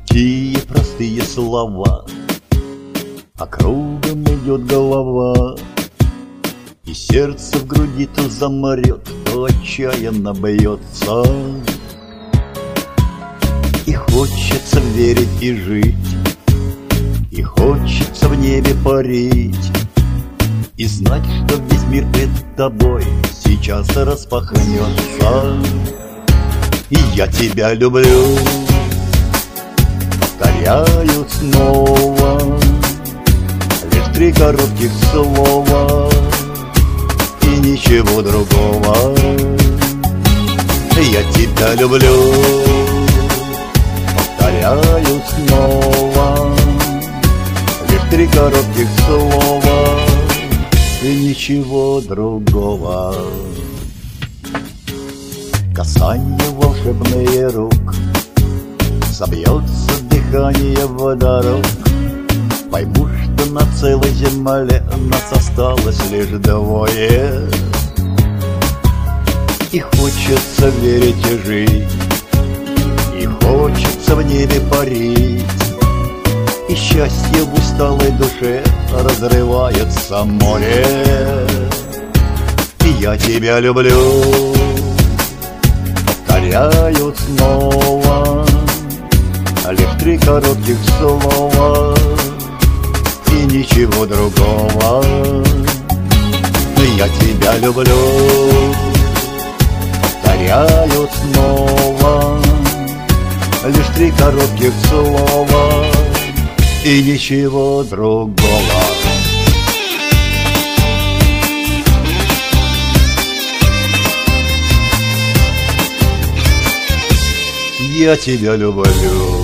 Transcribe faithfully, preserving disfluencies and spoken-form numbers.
Пустые простые слова, а кругом идет голова, и сердце в груди то замрет, то отчаянно бьется. И хочется верить и жить, и хочется в небе парить, и знать, что весь мир пред тобой сейчас распахнется. И я тебя люблю, повторяю снова, лишь три коротких слова и ничего другого. Я тебя люблю, повторяю снова, лишь три коротких слова и ничего другого. Касание волшебные рук, собьется дыхание водород. Пойму, что на целой земле нас осталось лишь двое. И хочется верить и жить, и хочется в небе парить, и счастье в усталой душе разрывается море. И я тебя люблю, повторяю снова, лишь три коротких слова и ничего другого. Я тебя люблю, повторяю снова, лишь три коротких слова и ничего другого. Я тебя люблю.